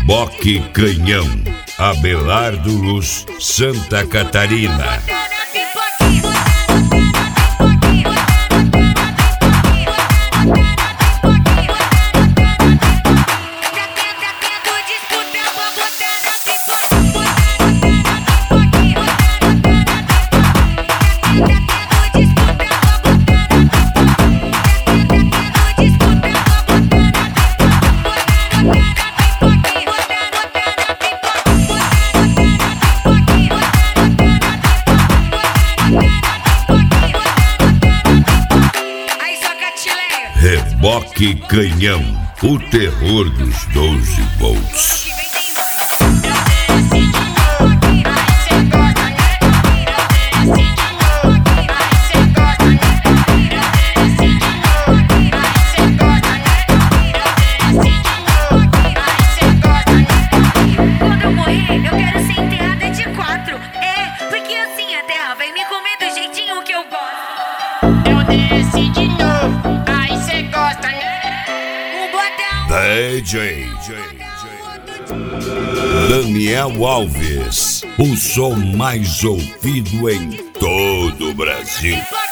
Reboque Canhão, Abelardo Luz, Santa Catarina. Reboque Canhão, o terror dos 12 volts. Quando eu morrer, eu quero ser enterrada de 4. Porque assim a terra vai me comer do jeitinho que eu gosto. Eu desci de novo, aí cê gosta, né? DJ Daniel Alves, o som mais ouvido em todo o Brasil.